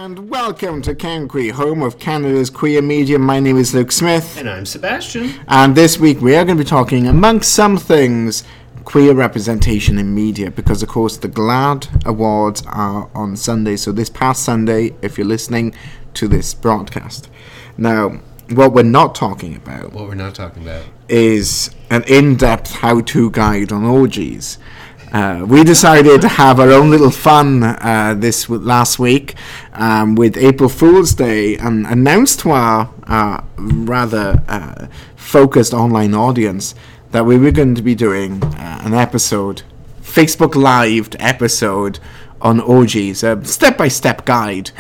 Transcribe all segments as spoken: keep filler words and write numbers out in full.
And welcome to CanQueer, home of Canada's queer media. My name is Luke Smith. And I'm Sebastian. And this week we are going to be talking, amongst some things, queer representation in media. Because, of course, the GLAAD Awards are on Sunday. So this past Sunday, if you're listening to this broadcast. Now, what we're not talking about... What we're not talking about... is an in-depth how-to guide on orgies. Uh, we decided to have our own little fun uh, this w- last week um, with April Fool's Day, and announced to our uh, rather uh, focused online audience that we were going to be doing uh, an episode, Facebook Live episode on orgies, a step-by-step guide.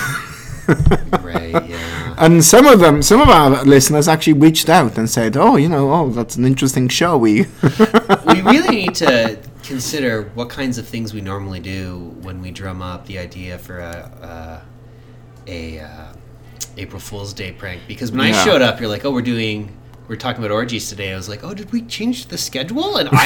Right, yeah. And some of them, some of our listeners actually reached out and said, "Oh, you know, oh, that's an interesting show." We we really need to consider what kinds of things we normally do when we drum up the idea for a a, a uh, April Fool's Day prank. Because when yeah. I showed up, you're like, "Oh, we're doing, we're talking about orgies today." I was like, "Oh, did we change the schedule?" And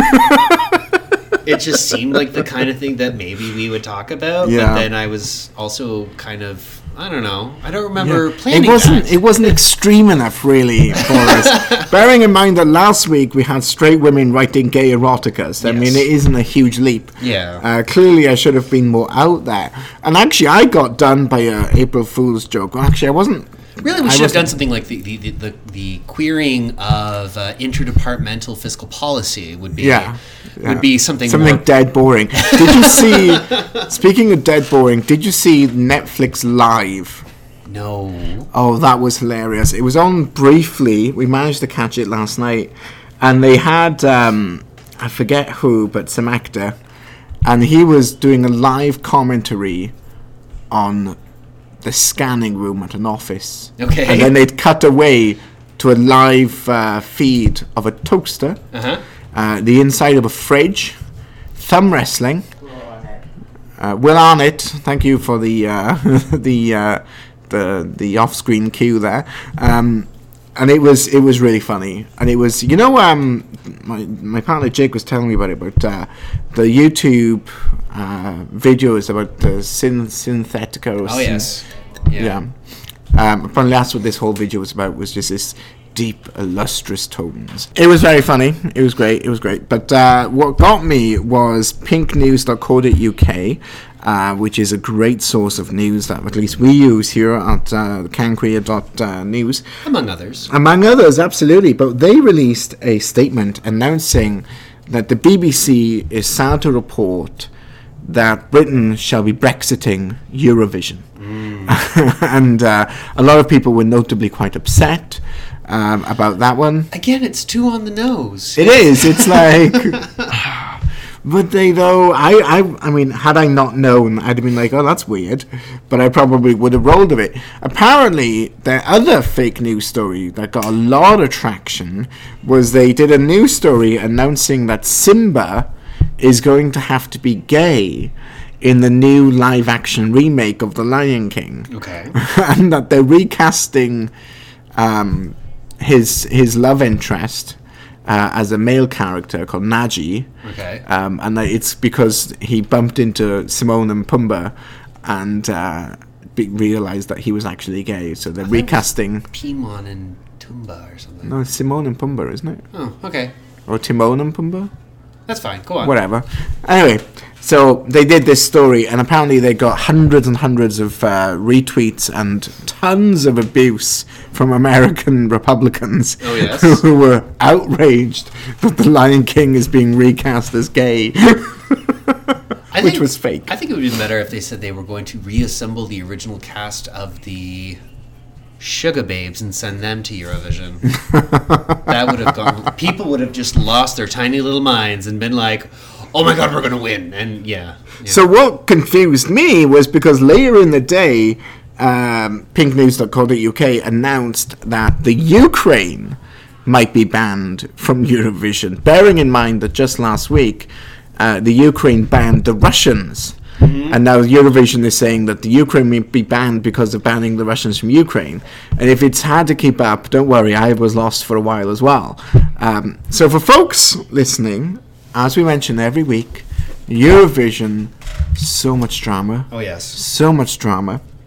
I. It just seemed like the kind of thing that maybe we would talk about, yeah. But then I was also kind of, I don't know, I don't remember yeah. planning it wasn't, that. It wasn't extreme enough, really, for us. Bearing in mind that last week we had straight women writing gay eroticas. I yes. mean, it isn't a huge leap. Yeah. Uh, clearly, I should have been more out there. And actually, I got done by a April Fool's joke. Well, actually, I wasn't. Really, we should have done something like the the, the, the, the queering of uh, interdepartmental fiscal policy would be yeah, yeah. would be something something more... dead boring. Did you see? Speaking of dead boring, did you see Netflix Live? No. Oh, that was hilarious. It was on briefly. We managed to catch it last night, and they had um, I forget who, but some actor, and he was doing a live commentary on the scanning room at an office. Okay. And then they'd cut away to a live uh, feed of a toaster, uh-huh. uh, the inside of a fridge, thumb wrestling. Uh, Will Arnett, thank you for the uh, the uh, the the off-screen cue there. Um, and it was it was really funny. And it was, you know, um, my my partner Jake was telling me about it, about uh, the YouTube uh, videos about the syn- Synthetica. Or oh, syn- yes. Yeah. yeah. Um, apparently that's what this whole video was about, was just this deep, illustrious tones. It was very funny. It was great. It was great. But uh, what got me was pink news dot co dot U K, uh, which is a great source of news that at least we use here at uh, canqueer dot news. Among others. Among others, absolutely. But they released a statement announcing that the B B C is sad to report that Britain shall be Brexiting Eurovision. Mm. and uh, a lot of people were notably quite upset um, about that one. Again, it's too on the nose. It is. It's like... But they, though, I, I, I mean, had I not known, I'd have been like, oh, that's weird. But I probably would have rolled with it. Apparently, the other fake news story that got a lot of traction was they did a news story announcing that Simba is going to have to be gay in the new live-action remake of The Lion King. Okay. And that they're recasting um, his his love interest uh, as a male character called Naji. Okay. Um, and that it's because he bumped into Timon and Pumbaa and uh, be- realized that he was actually gay. So they're recasting... Timon and Pumbaa or something. No, it's Timon and Pumbaa, isn't it? Oh, okay. Or Timon and Pumbaa? That's fine. Go on. Whatever. Anyway, so they did this story, and apparently they got hundreds and hundreds of uh, retweets and tons of abuse from American Republicans. Oh, yes. Who were outraged that The Lion King is being recast as gay. I Which think, was fake. I think it would be better if they said they were going to reassemble the original cast of the Sugar Babes and send them to Eurovision. That would have gone... People would have just lost their tiny little minds and been like, oh my god, we're going to win. And yeah, yeah. So what confused me was because later in the day, um, pink news dot co dot U K announced that the Ukraine might be banned from Eurovision, bearing in mind that just last week, uh, the Ukraine banned the Russians. Mm-hmm. And now Eurovision is saying that the Ukraine may be banned because of banning the Russians from Ukraine. And if it's hard to keep up, don't worry, I was lost for a while as well. Um, so for folks listening, as we mention every week, Eurovision, so much drama. Oh, yes. So much drama.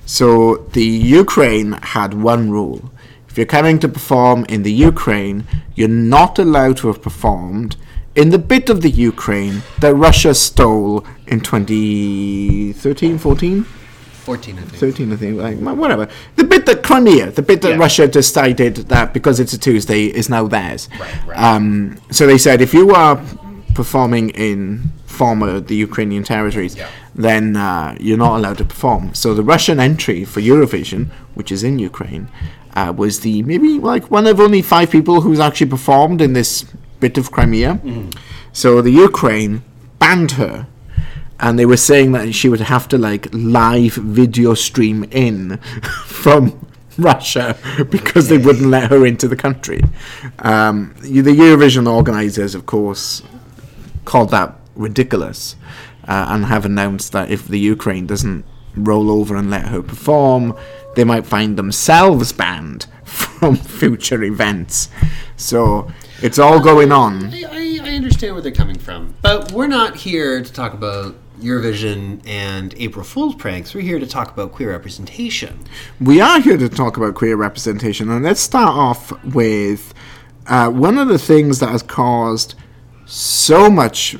So the Ukraine had one rule. If you're coming to perform in the Ukraine, you're not allowed to have performed in the bit of the Ukraine that Russia stole in twenty thirteen, fourteen? fourteen, I think. thirteen, I think. Like, whatever. The bit that Crimea, the bit that Yeah. Russia decided that because it's a Tuesday is now theirs. Right, right. Um, so they said if you are performing in former the Ukrainian territories, Yeah. then uh, you're not allowed to perform. So the Russian entry for Eurovision, which is in Ukraine, uh, was the maybe like one of only five people who's actually performed in this bit of Crimea. Mm-hmm. So the Ukraine banned her, and they were saying that she would have to like live video stream in from Russia because they wouldn't let her into the country. Um, the Eurovision organisers, of course, called that ridiculous, uh, and have announced that if the Ukraine doesn't roll over and let her perform, they might find themselves banned from future events. So it's all going on. I, I, I understand where they're coming from, but we're not here to talk about Eurovision and April Fool's pranks. We're here to talk about queer representation. We are here to talk about queer representation, and let's start off with uh, one of the things that has caused so much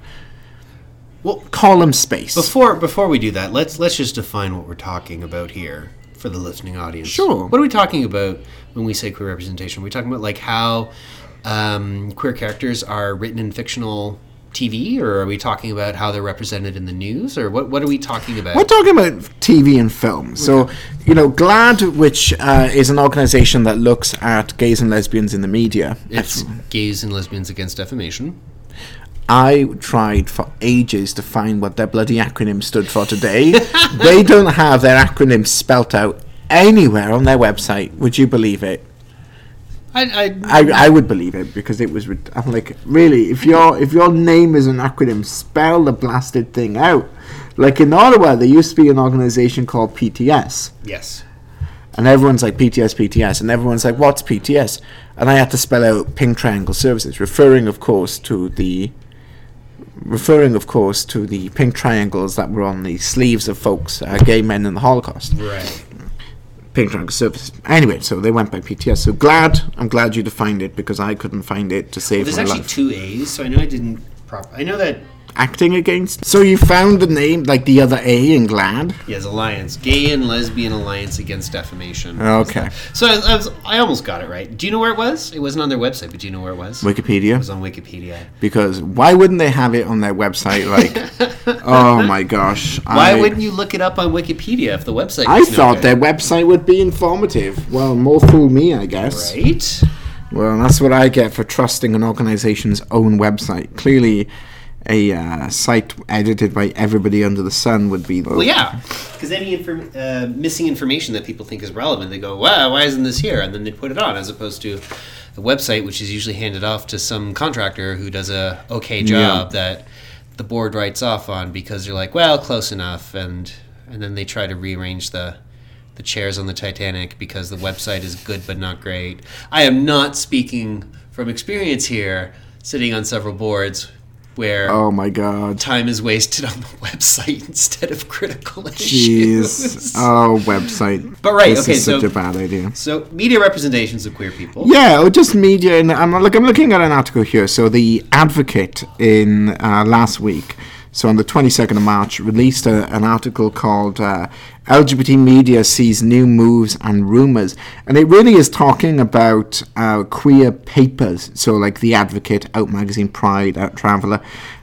Well, column space. before before we do that, let's let's just define what we're talking about here for the listening audience. Sure. What are we talking about when we say queer representation? Are we talking about like how um, queer characters are written in fictional T V, or are we talking about how they're represented in the news, or what what are we talking about? We're talking about T V and film. So, you know, GLAAD, which uh, is an organisation that looks at gays and lesbians in the media. It's Gays and Lesbians Against Defamation. I tried for ages to find what their bloody acronym stood for today. They don't have their acronym spelt out anywhere on their website. Would you believe it? I, I, I, I would believe it because it was. rid- I'm like, really, if your if your name is an acronym, spell the blasted thing out. Like in Ottawa, there used to be an organisation called P T S, yes. and everyone's like P T S, P T S, and everyone's like, what's P T S? And I had to spell out Pink Triangle Services, referring, of course, to the referring, of course, to the pink triangles that were on the sleeves of folks, uh, gay men in the Holocaust. Right. Pink Triangle Services. Anyway, so they went by P T S. So GLAAD, I'm glad you defined it because I couldn't find it to save There's my actually life. two A's, so I know I didn't. Prop- I know that. Acting against. So you found the name, like the other A in GLAAD? Yes, Alliance, Gay and Lesbian Alliance Against Defamation. Okay. So I, I was, I almost got it right. Do you know where it was? It wasn't on their website, but do you know where it was? It Wikipedia. was on Wikipedia. Because why wouldn't they have it on their website? Like, oh my gosh. Why I, wouldn't you look it up on Wikipedia if the website? I was no thought good? their website would be informative. Well, more fool me, I guess. Right. Well, that's what I get for trusting an organization's own website. Clearly, a uh, site edited by everybody under the sun would be. Well, yeah, because any inform- uh, missing information that people think is relevant, they go, "Wow, why isn't this here?" And then they put it on, as opposed to a website which is usually handed off to some contractor who does a okay job Yeah. that the board writes off on because they're like, "Well, close enough," and and then they try to rearrange the the chairs on the Titanic because the website is good but not great. I am not speaking from experience here, sitting on several boards where Oh my god. time is wasted on the website instead of critical issues. Jeez. Oh, website. But right, this okay, is such so- a bad idea. So, media representations of queer people. Yeah, or just media. And I'm like, I'm looking at an article here. So the Advocate in uh, last week, so on the twenty-second of March, released a, an article called uh, L G B T Media Sees New Moves and Rumors. And it really is talking about uh, queer papers. So like The Advocate, Out Magazine, Pride, Out Traveller.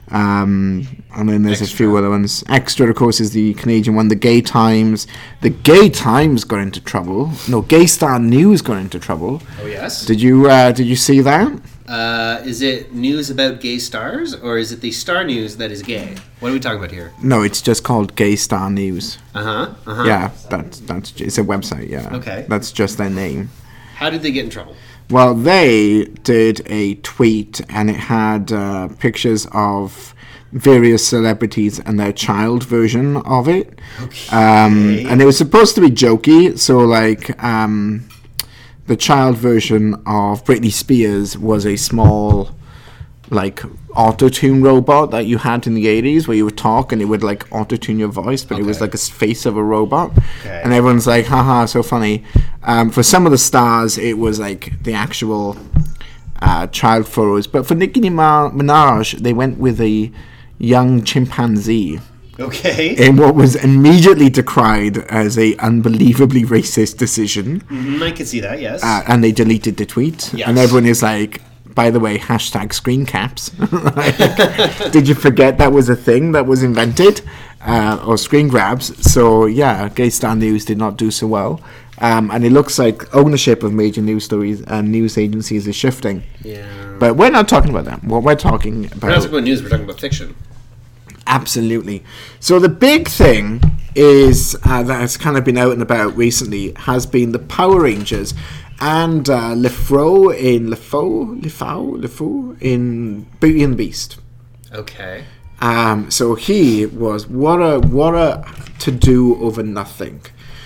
Um, and then there's Extra. a few other ones. Extra, of course, is the Canadian one. The Gay Times. The Gay Times got into trouble. No, Gay Star News got into trouble. Oh, yes. Did you uh, did you see that? Uh, is it news about gay stars, or is it the Star News that is gay? What are we talking about here? No, it's just called Gay Star News. Uh huh. Uh huh. Yeah, that's that's it's a website. Yeah. Okay. That's just their name. How did they get in trouble? Well, they did a tweet, and it had uh, pictures of various celebrities and their child version of it. Okay. Um, and it was supposed to be jokey, so like um, the child version of Britney Spears was a small like auto-tune robot that you had in the eighties where you would talk and it would like auto-tune your voice, but okay. it was like a face of a robot. Okay. And everyone's like, haha, so funny. Um, for some of the stars, it was like the actual uh, child photos. But for Nicki Minaj, they went with a young chimpanzee. Okay. In what was immediately decried as a unbelievably racist decision. Mm-hmm, I can see that, yes. Uh, and they deleted the tweet. Yes. And everyone is like, by the way, hashtag screen caps. Like, did you forget that was a thing that was invented? Uh, or screen grabs. So, yeah, Gay Star News did not do so well. Um, and it looks like ownership of major news stories and news agencies is shifting. Yeah. But we're not talking about that. What we're talking about... We're not talking about news, we're talking about fiction. Absolutely. So the big thing is uh, that has kind of been out and about recently has been the Power Rangers and uh, LeFou in LeFou, LeFou, LeFou in Beauty and the Beast. Okay. Um, so he was what a what a to do over nothing.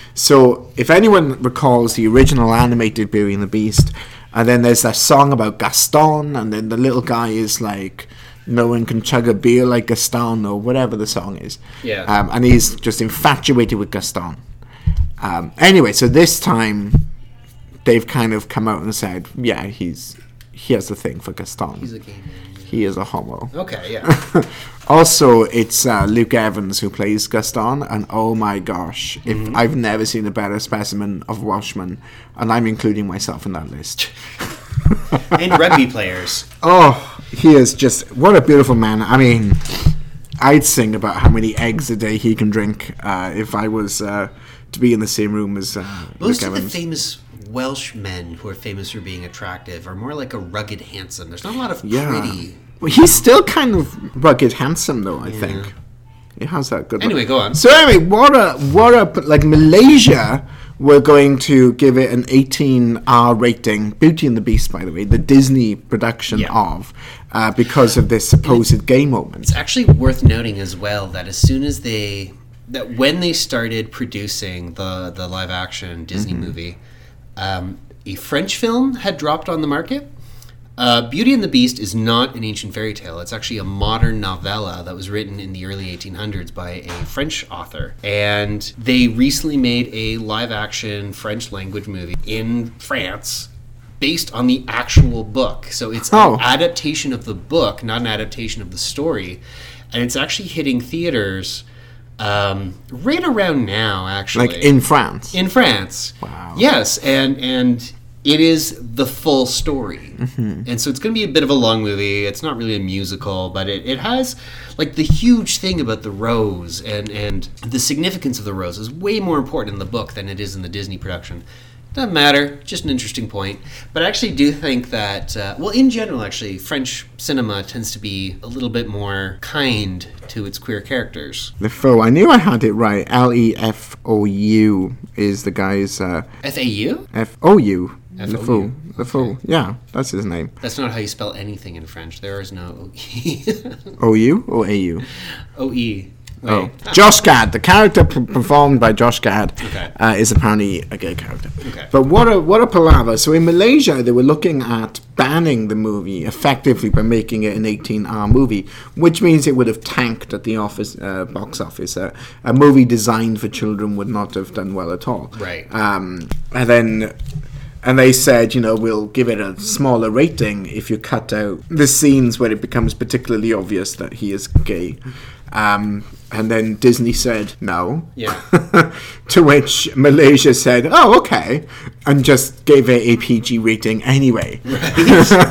So if anyone recalls the original animated Beauty and the Beast, and then there's that song about Gaston, and then the little guy is like, no one can chug a beer like Gaston, or whatever the song is. Yeah. Um, and he's just infatuated with Gaston. Um, anyway, so this time they've kind of come out and said, yeah, he's he has a thing for Gaston. He's a gay man. He is a homo. Okay, yeah. Also, it's uh, Luke Evans who plays Gaston, and oh my gosh, if Mm-hmm. I've never seen a better specimen of Welshman, and I'm including myself in that list. And rugby players. Oh, he is just, what a beautiful man. I mean, I'd sing about how many eggs a day he can drink uh, if I was uh, to be in the same room as uh, Most Luke of Evans. the famous Welsh men who are famous for being attractive are more like a rugged handsome. There's not a lot of Yeah. pretty. Well, he's still kind of rugged handsome, though, I Yeah. think. He has that good Anyway, look. go on. So anyway, what a, what a, like Malaysia were going to give it an eighteen R rating. Beauty and the Beast, by the way, the Disney production Yeah. of, uh, because of this supposed gay moment. It's actually worth noting as well that as soon as they, that when they started producing the, the live action Disney Mm-hmm. movie, um, a French film had dropped on the market. Uh, Beauty and the Beast is not an ancient fairy tale. It's actually a modern novella that was written in the early eighteen hundreds by a French author. And they recently made a live-action French-language movie in France based on the actual book. So it's Oh. an adaptation of the book, not an adaptation of the story. And it's actually hitting theaters um, right around now, actually. Like in France. In France. Wow. Yes, and and it is the full story. Mm-hmm. And so it's going to be a bit of a long movie. It's not really a musical, but it, it has, like, the huge thing about the rose and, and the significance of the rose is way more important in the book than it is in the Disney production. Doesn't matter, just an interesting point. But I actually do think that, uh, well, in general, actually, French cinema tends to be a little bit more kind to its queer characters. LeFou, I knew I had it right. L E F O U is the guy's... Uh, F A U? F O U. F O U. LeFou. LeFou. Yeah, that's his name. That's not how you spell anything in French. There is no O E. O U or A U? O E. Wait. Oh, Josh Gad, the character p- performed by Josh Gad, Okay. uh, is apparently a gay character. Okay. But what a what a palaver! So in Malaysia, they were looking at banning the movie effectively by making it an eighteen R movie, which means it would have tanked at the office uh, box office. Uh, a movie designed for children would not have done well at all. Right. Um, and then. And they said, you know, we'll give it a smaller rating if you cut out the scenes where it becomes particularly obvious that he is gay. Um, and then Disney said no. Yeah. To which Malaysia said, oh, okay. And just gave it a P G rating anyway. Right.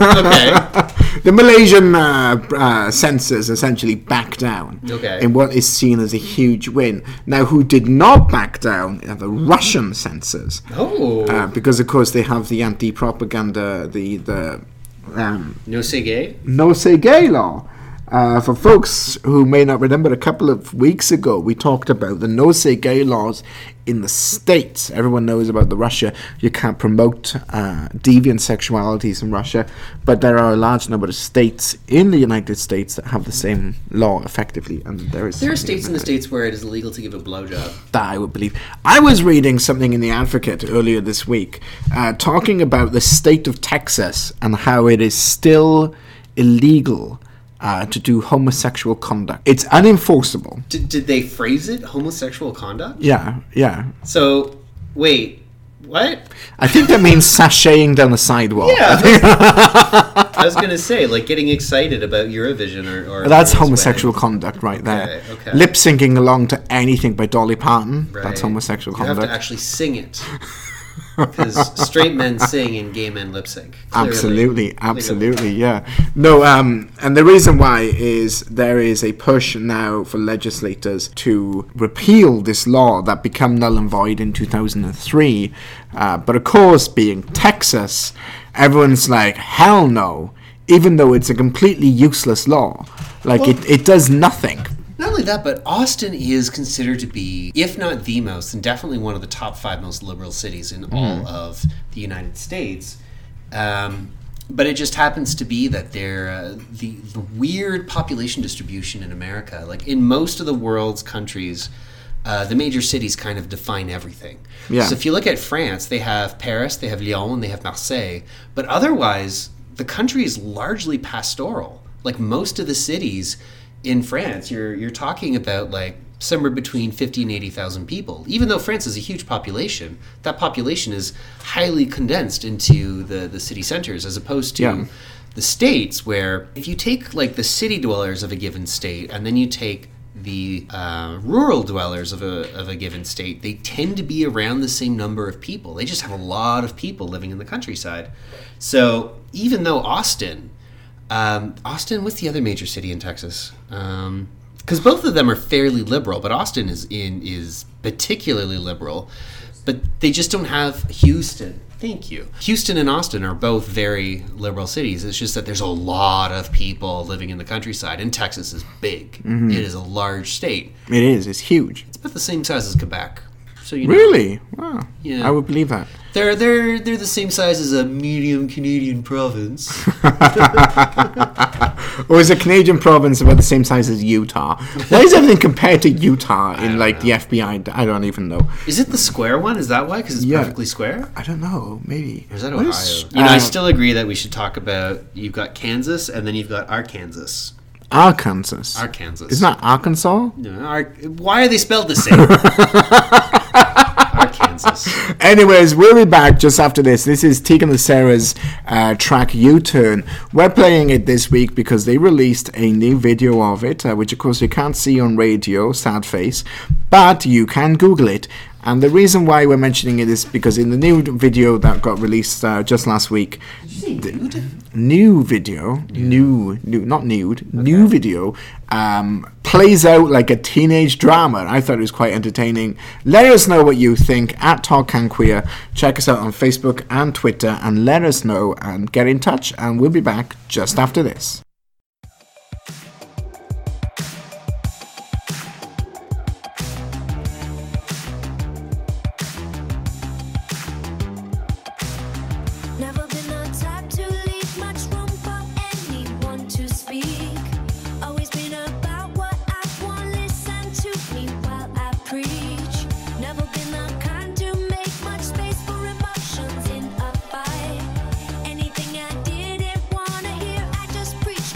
Okay. The Malaysian uh, uh, censors essentially backed down Okay. in what is seen as a huge win. Now, who did not back down are the Russian censors. Oh. Uh, because, of course, they have the anti-propaganda, the, the um, No say gay? no say gay law. Uh, for folks who may not remember, a couple of weeks ago, we talked about the no say gay laws in the States. Everyone knows about the Russia. You can't promote uh, deviant sexualities in Russia, but there are a large number of states in the United States that have the same law effectively. And there is There are something states in the about States where it is illegal to give a blowjob. that I would believe. I was reading something in The Advocate earlier this week uh, talking about the state of Texas and how it is still illegal uh, to do homosexual conduct. It's unenforceable. Did, did they phrase it homosexual conduct? Yeah, yeah. So, wait, what? I think that means sashaying down the sidewalk. Yeah. I was going to say, like, getting excited about Eurovision or... or That's homosexual wedding. conduct right there. Okay, okay. Lip syncing along to anything by Dolly Parton. Right. That's homosexual you conduct. You have to actually sing it. Because straight men sing and gay men lip sync. Clearly. Absolutely, absolutely, yeah. No, um, and the reason why is there is a push now for legislators to repeal this law that became null and void in two thousand three. Uh, but of course, being Texas, everyone's like, hell no, even though it's a completely useless law. Like, well, it, it does nothing. Not only that, but Austin is considered to be, if not the most, and definitely one of the top five most liberal cities in mm. all of the United States. Um, but it just happens to be that they're uh, the, the weird population distribution in America. Like in most of the world's countries, uh, the major cities kind of define everything. Yeah. So if you look at France, they have Paris, they have Lyon, and they have Marseille. But otherwise, the country is largely pastoral. Like most of the cities in France, you're you're talking about like somewhere between fifty and eighty thousand people. Even though France is a huge population, that population is highly condensed into the, the city centers, as opposed to yeah. the states, where if you take like the city dwellers of a given state and then you take the uh, rural dwellers of a of a given state, they tend to be around the same number of people. They just have a lot of people living in the countryside. So even though Austin Um, Austin, what's the other major city in Texas? Because um, both of them are fairly liberal, but Austin is in is particularly liberal. But they just don't have Houston. Thank you. Houston and Austin are both very liberal cities. It's just that there's a lot of people living in the countryside, and Texas is big. Mm-hmm. It is a large state. It is. It's huge. It's about the same size as Quebec. So you know. Really? Wow. Yeah. I would believe that. They're they're they're the same size as a medium Canadian province. Or is a Canadian province about the same size as Utah? Why is everything compared to Utah in like know. the F B I? I don't even know. Is it the square one? Is that why? Because it's yeah. perfectly square? I don't know. Maybe. Or is that Ohio? Is, you know, uh, I still agree that we should talk about, you've got Kansas and then you've got Arkansas. Arkansas. Arkansas. Isn't that Arkansas? No. Ar- why are they spelled the same? Arkansas. Anyways, we'll be back just after this. This is Tegan and Sarah's uh, track U-Turn. We're playing it this week because they released a new video of it, uh, which of course you can't see on radio, sad face, but you can Google it. And the reason why we're mentioning it is because in the new video that got released uh, just last week, did you say nude? New video, new, new, not nude, okay. new video, um, plays out like a teenage drama. I thought it was quite entertaining. Let us know what you think at Talk Can Queer. Check us out on Facebook and Twitter and let us know and get in touch. And we'll be back just after this. Anything I didn't wanna hear, I just preach.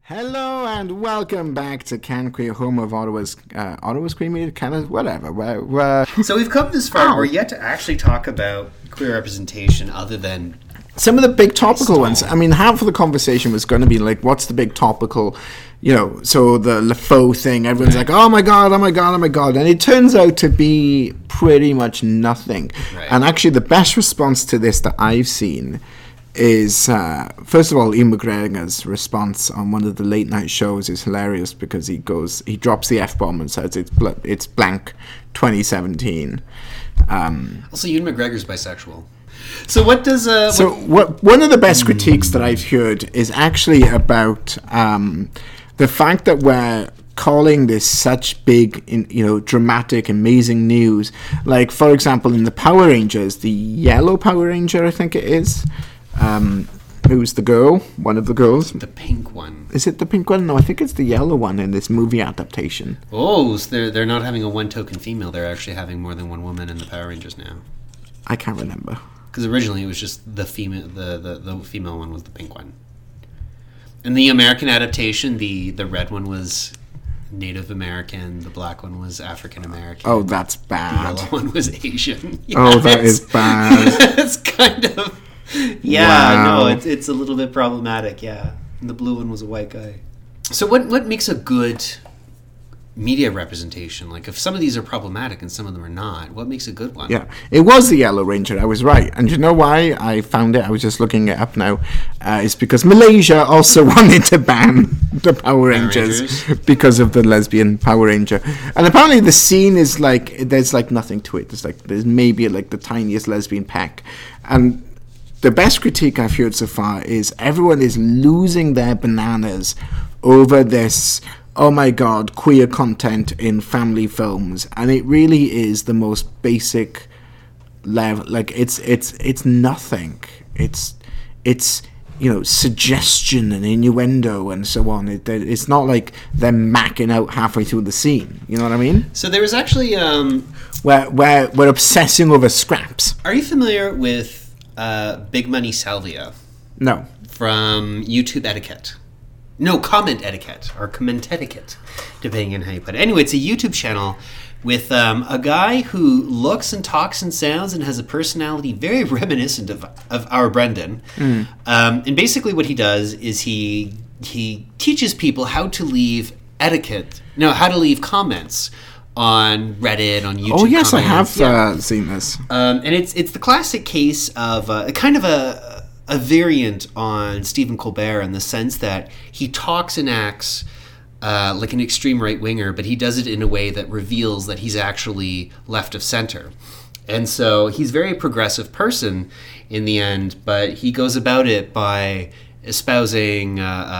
Hello and welcome back to Can Queer, home of Ottawa's uh, Ottawa's Queer Media, kind of whatever. We're, we're, So we've come this far. Ow. We're yet to actually talk about queer representation, other than some of the big topical Stall. ones. I mean, half of the conversation was going to be like, what's the big topical, you know, so the LeFaux thing, everyone's Right. like, oh my God, oh my God, oh my God. And it turns out to be pretty much nothing. Right. And actually the best response to this that I've seen is, uh, first of all, Ian McGregor's response on one of the late night shows is hilarious because he goes, he drops the F-bomb and says it's bl- it's blank twenty seventeen. Um, also Ewan McGregor's bisexual. So what does uh? so what, what, one of the best critiques that I've heard is actually about um, the fact that we're calling this such big, in, you know, dramatic, amazing news. Like, for example, in the Power Rangers, the yellow Power Ranger, I think it is, um, who's the girl, one of the girls. the pink one? Is it the pink one? No, I think it's the yellow one in this movie adaptation. Oh, so they're they're not having a one token female. They're actually having more than one woman in the Power Rangers now. I can't remember. Because originally it was just the female, the, the, the female one was the pink one. In the American adaptation, the, the red one was Native American, the black one was African American. Oh, that's The bad. yellow one was Asian. Oh, that it's- is bad. It's kind of, yeah, Wow. no, it's it's a little bit problematic. Yeah, and the blue one was a white guy. So what what makes a good media representation? Like, if some of these are problematic and some of them are not, what makes a good one? Yeah, it was the Yellow Ranger. I was right. And you know why I found it? I was just looking it up now. Uh, it's because Malaysia also wanted to ban the Power Rangers, Rangers. because of the lesbian Power Ranger. And apparently the scene is like, there's like nothing to it. There's like, there's maybe like the tiniest lesbian peck. And the best critique I've heard so far is everyone is losing their bananas over this, oh my God, queer content in family films. And it really is the most basic level. Like, it's it's it's nothing. It's it's you know, suggestion and innuendo and so on. It, it's not like them macking out halfway through the scene. You know what I mean? So there was actually, um, We're we're we're obsessing over scraps. are you familiar with uh, Big Money Salvia No. from YouTube Etiquette? No, Comment Etiquette, or Comment Etiquette, depending on how you put it. Anyway, it's a YouTube channel with um, a guy who looks and talks and sounds and has a personality very reminiscent of, of our Brendan. Mm. Um, and basically what he does is he he teaches people how to leave etiquette, no, how to leave comments on Reddit, on YouTube. Oh yes, I comments. have Yeah. uh, seen this. Um, and it's it's the classic case of uh, kind of a a variant on Stephen Colbert, in the sense that he talks and acts uh, like an extreme right winger, but he does it in a way that reveals that he's actually left of center. And so he's a very progressive person in the end, but he goes about it by espousing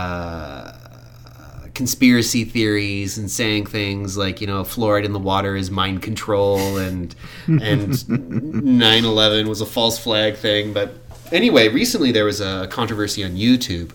uh, uh, conspiracy theories and saying things like, you know, fluoride in the water is mind control, and and nine eleven was a false flag thing. But anyway, recently there was a controversy on YouTube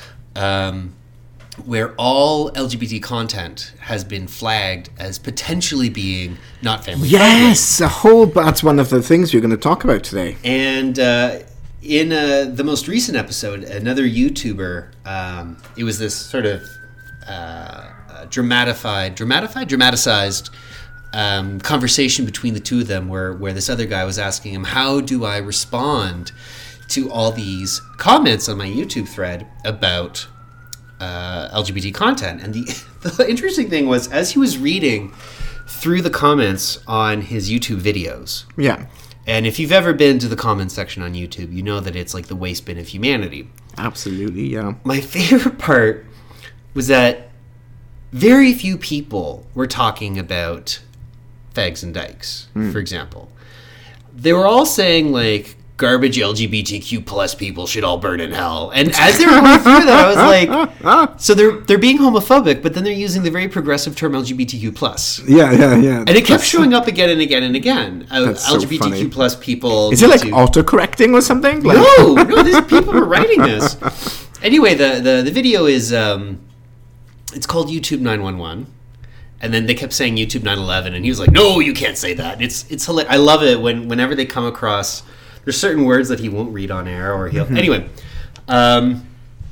um, where all L G B T content has been flagged as potentially being not family friendly. Yes, a whole. That's one of the things we're going to talk about today. And uh, in uh, the most recent episode, another YouTuber, um, it was this sort of uh, uh, dramatified, dramatified, dramatized um, conversation between the two of them, where where this other guy was asking him, "How do I respond to all these comments on my YouTube thread about uh, L G B T content?" And the the interesting thing was, as he was reading through the comments on his YouTube videos. Yeah. And if you've ever been to the comments section on YouTube, you know that it's like the waste bin of humanity. Absolutely, yeah. My favorite part was that very few people were talking about fags and dykes, mm. for example. They were all saying, like, garbage L G B T Q plus people should all burn in hell. And as they were going through that, I was like, so they're they're being homophobic, but then they're using the very progressive term L G B T Q plus. Yeah, yeah, yeah. And it kept showing up again and again and again. That's so L G B T Q plus people. Is it like to... auto-correcting or something? Like... No, no, these people were writing this. Anyway, the, the, the video is, um, it's called YouTube nine one one. And then they kept saying YouTube nine eleven, and he was like, no, you can't say that. It's it's hilarious. I love it when whenever they come across, there's certain words that he won't read on air, or he'll... Mm-hmm. Anyway, um,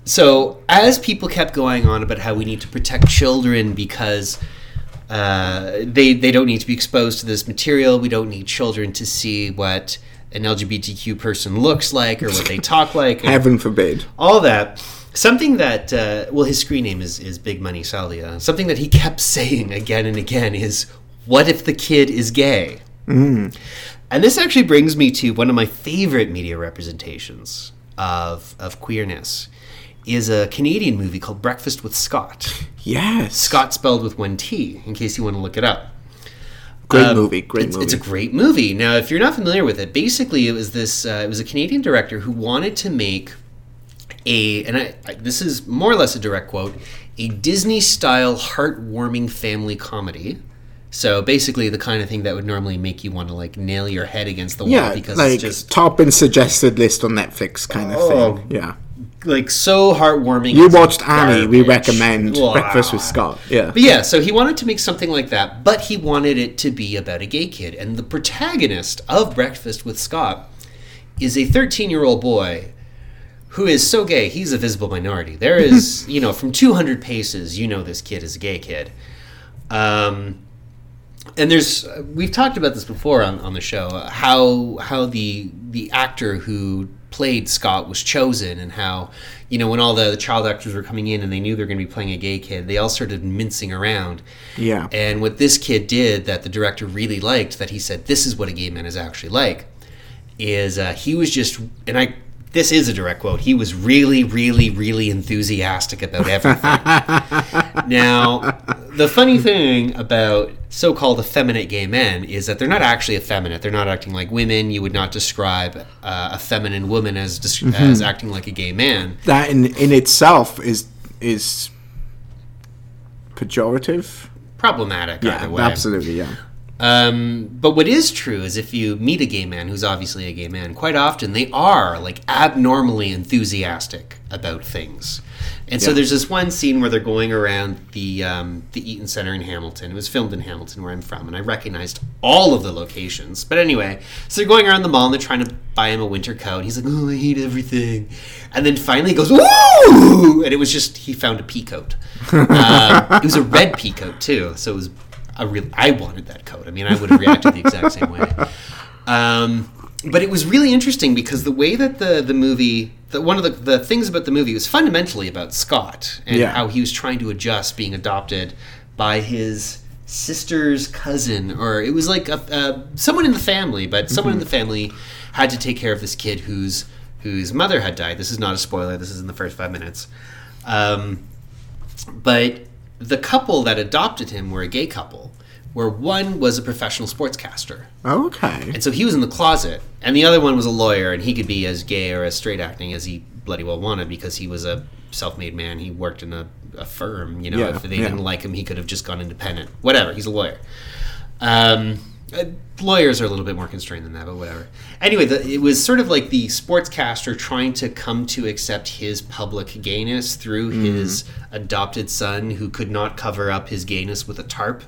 so as people kept going on about how we need to protect children because uh, they they don't need to be exposed to this material, we don't need children to see what an L G B T Q person looks like or what they talk like. Heaven forbid. All that. Something that, uh, well, his screen name is, is Big Money Salia. Something that he kept saying again and again is, what if the kid is gay? Mm. And this actually brings me to one of my favorite media representations of of queerness is a Canadian movie called Breakfast with Scott. Yes. Scott spelled with one T, in case you want to look it up. Great um, movie, great it's, movie. It's a great movie. Now, if you're not familiar with it, basically it was this. Uh, it was a Canadian director who wanted to make a, and I, I, this is more or less a direct quote, a Disney-style heartwarming family comedy. So basically, the kind of thing that would normally make you want to like nail your head against the wall yeah, because like it's just top and suggested list on Netflix kind of Oh. thing. Yeah. like so heartwarming. You It's watched Annie. We garbage. recommend Blah. Breakfast with Scott. Yeah. But yeah, so he wanted to make something like that, but he wanted it to be about a gay kid. And the protagonist of Breakfast with Scott is a thirteen-year-old boy who is so gay, he's a visible minority. There is, you know, from two hundred paces, you know this kid is a gay kid. Um, and there's, we've talked about this before on, on the show, uh, how how the the actor who played Scott was chosen, and how, you know, when all the, the child actors were coming in and they knew they were going to be playing a gay kid, they all started mincing around. Yeah. And what this kid did that the director really liked, that he said, this is what a gay man is actually like, is uh, he was just, and I, this is a direct quote, he was really, really, really enthusiastic about everything. Now, the funny thing about so-called effeminate gay men is that they're not actually effeminate. They're not acting like women. You would not describe uh, a feminine woman as mm-hmm. as acting like a gay man. That in in itself is is pejorative. Problematic, Yeah, either way. absolutely, yeah. Um, but what is true is if you meet a gay man who's obviously a gay man, quite often they are like abnormally enthusiastic about things. And so Yeah. there's this one scene where they're going around the um, the Eaton Center in Hamilton. It was filmed in Hamilton, where I'm from, and I recognized all of the locations. But anyway, so they're going around the mall and they're trying to buy him a winter coat. He's like, oh, I hate everything. And then finally he goes, woo! And it was just, he found a pea coat. uh, it was a red pea coat, too. So it was a real, I wanted that coat. I mean, I would have reacted the exact same way. Um, but it was really interesting because the way that the, the movie... The, one of the, the things about the movie was fundamentally about Scott and Yeah. how he was trying to adjust being adopted by his sister's cousin, or it was like a, a, someone in the family, but someone Mm-hmm. in the family had to take care of this kid whose whose mother had died. This is not a spoiler. This is in the first five minutes. Um, but the couple that adopted him were a gay couple, where one was a professional sportscaster. Okay. And so he was in the closet, and the other one was a lawyer, and he could be as gay or as straight acting as he bloody well wanted because he was a self-made man. He worked in a, a firm, you know. Yeah, if they yeah. didn't like him, he could have just gone independent. Whatever, he's a lawyer. Um, uh, lawyers are a little bit more constrained than that, but whatever. Anyway, the, it was sort of like the sportscaster trying to come to accept his public gayness through Mm. his adopted son, who could not cover up his gayness with a tarp.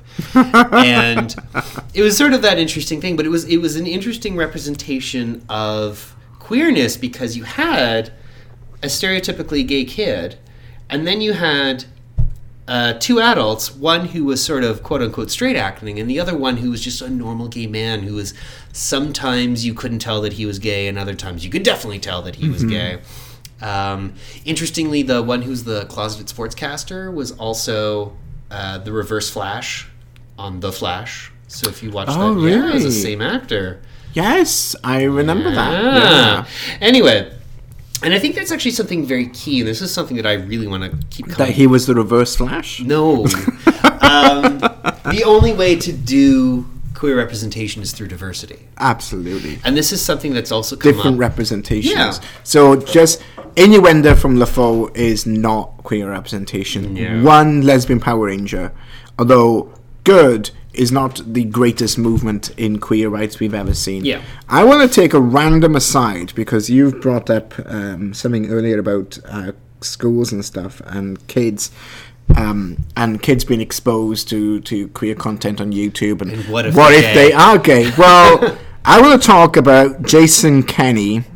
And it was sort of that interesting thing, but it was it was an interesting representation of queerness because you had a stereotypically gay kid, and then you had uh, two adults, one who was sort of quote-unquote straight acting, and the other one who was just a normal gay man who was, sometimes you couldn't tell that he was gay, and other times you could definitely tell that he was gay. Um, interestingly, the one who's the closeted sportscaster was also uh, the Reverse Flash on The Flash. So if you watch Oh, that, yeah, it was the really? same actor. Yes, I remember that. Ah. Yeah. Anyway, and I think that's actually something very key, and this is something that I really want to keep That coming. he was the Reverse Flash? No. um, the only way to do queer representation is through diversity. Absolutely. And this is something that's also come Different up. representations. Yeah. So just Innuendo from LaFoe is not queer representation. No. One lesbian Power Ranger, although good, is not the greatest movement in queer rights we've ever seen. Yeah. I want to take a random aside because you've brought up um, something earlier about uh, schools and stuff and kids. Um, and kids being exposed to, to queer content on YouTube, and, And what if what they're if gay? they are gay? Well, I want to talk about Jason Kenney,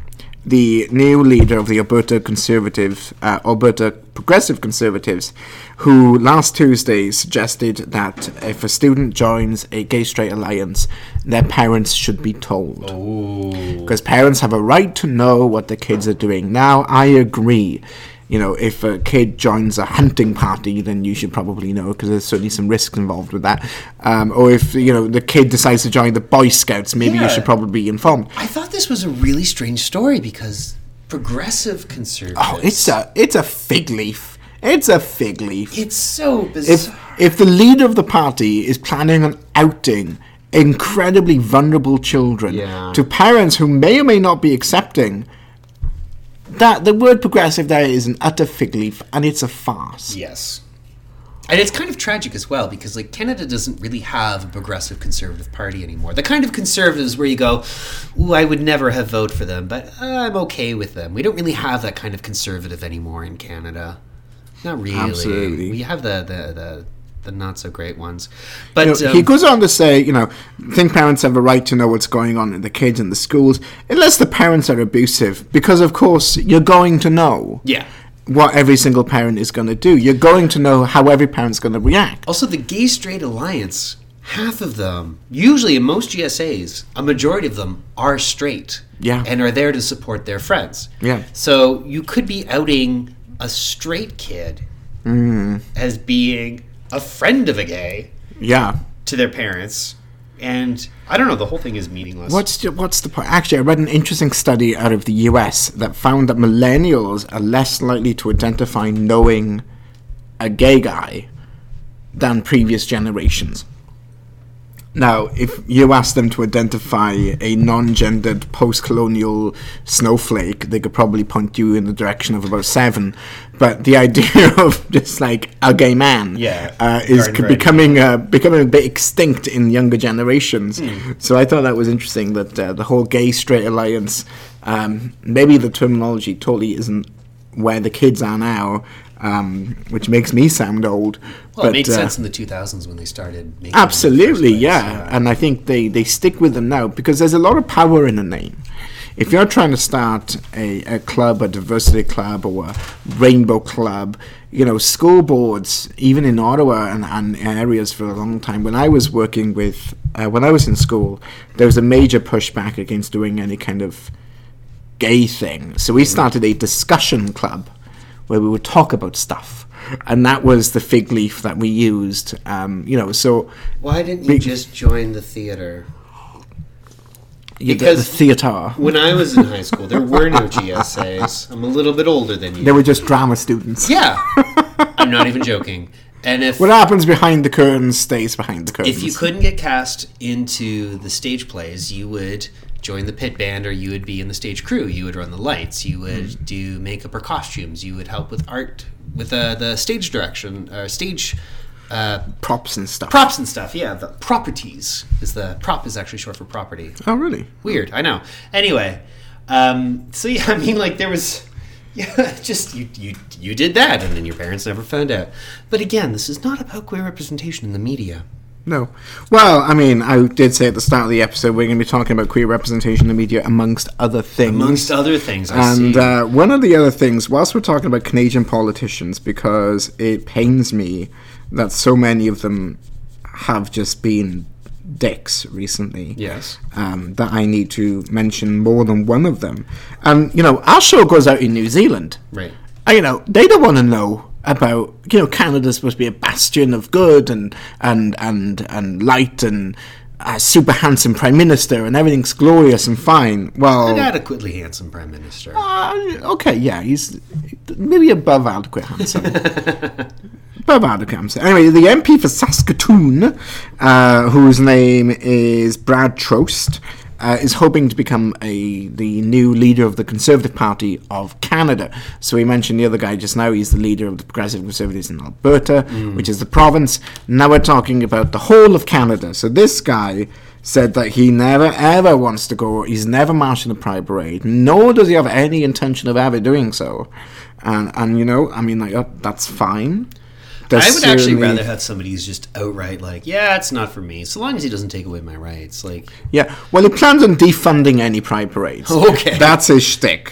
the new leader of the Alberta Conservative, uh, Alberta Progressive Conservatives, who last Tuesday suggested that if a student joins a gay-straight alliance, their parents should be told. Because parents have a right to know what their kids are doing. Now, I agree. You know, if a kid joins a hunting party, then you should probably know, because there's certainly some risks involved with that. Um, or if, you know, the kid decides to join the Boy Scouts, maybe yeah. you should probably be informed. I thought this was a really strange story, because progressive conservatives... Oh, it's a, it's a fig leaf. It's a fig leaf. It's so bizarre. If, if the leader of the party is planning on outing incredibly vulnerable children yeah. to parents who may or may not be accepting... That the word progressive there is an utter fig leaf, and it's a farce. Yes. And it's kind of tragic as well, because like Canada doesn't really have a progressive conservative party anymore. The kind of conservatives where you go, ooh, I would never have voted for them, but uh, I'm okay with them. We don't really have that kind of conservative anymore in Canada. Not really. Absolutely. We have the the, the, the not so great ones. But you know, um, he goes on to say, you know, I think parents have a right to know what's going on in the kids in the schools, unless the parents are abusive, because of course you're going to know. Yeah. What every single parent is going to do. You're going to know how every parent's going to react. Also, the Gay Straight Alliance, half of them, usually in most G S As, a majority of them are straight. Yeah. And are there to support their friends. Yeah. So you could be outing a straight kid mm. as being a friend of a gay. Yeah. To their parents. And I don't know, the whole thing is meaningless. What's the, what's the point? Actually, I read an interesting study out of the U S that found that millennials are less likely to identify knowing a gay guy than previous generations. Now, if you ask them to identify a non-gendered post-colonial snowflake, they could probably point you in the direction of about seven. But the idea of just like a gay man yeah, uh, is c- becoming uh, becoming a bit extinct in younger generations. Mm. So I thought that was interesting that uh, the whole gay-straight alliance, um, maybe the terminology totally isn't where the kids are now. Um, which makes me sound old. Well, but, it made uh, sense in the two thousands when they started making absolutely, them in the first place, yeah. yeah. And I think they, they stick with them now because there's a lot of power in a name. If you're trying to start a, a club, a diversity club or a rainbow club, you know, school boards, even in Ottawa and, and areas for a long time, when I was working with, uh, when I was in school, there was a major pushback against doing any kind of gay thing. So we started a discussion club where we would talk about stuff, and that was the fig leaf that we used. Um, you know, so why didn't you we, just join the theater? Because the, the theater. When I was in high school, there were no G S As. I'm a little bit older than you. They were just drama students. Yeah, I'm not even joking. And if what happens behind the curtains stays behind the curtains. If you couldn't get cast into the stage plays, you would join the pit band, or you would be in the stage crew. You would run the lights. You would mm. do makeup or costumes. You would help with art, with uh, the stage direction, or stage uh, props and stuff. Props and stuff. Yeah, the properties is the prop is actually short for property. Oh, really? Weird. I know. Anyway, um, so yeah, I mean, like there was, yeah, just you you you did that, and then your parents never found out. But again, this is not about queer representation in the media. No. Well, I mean, I did say at the start of the episode we're going to be talking about queer representation in the media amongst other things. Amongst other things, I and, see. And uh, one of the other things, whilst we're talking about Canadian politicians, because it pains me that so many of them have just been dicks recently. Yes. Um, that I need to mention more than one of them. And, you know, our show goes out in New Zealand. Right. And, you know, they don't want to know about, you know, Canada's supposed to be a bastion of good and and and, and light and a super handsome prime minister and everything's glorious and fine. Well, an adequately handsome prime minister. Uh, okay, yeah, he's maybe above adequate handsome. above adequate handsome. Anyway, the M P for Saskatoon, uh, whose name is Brad Trost, Uh, is hoping to become a the new leader of the Conservative Party of Canada. So we mentioned the other guy just now. He's the leader of the Progressive Conservatives in Alberta, mm. which is the province. Now we're talking about the whole of Canada. So this guy said that he never ever wants to go. He's never marched in a Pride Parade, nor does he have any intention of ever doing so. And and you know, I mean, like oh, that's fine. That's I would actually rather have somebody who's just outright like, yeah, it's not for me, so long as he doesn't take away my rights. Like, yeah, well, he plans on defunding any Pride parades. Okay, that's his shtick.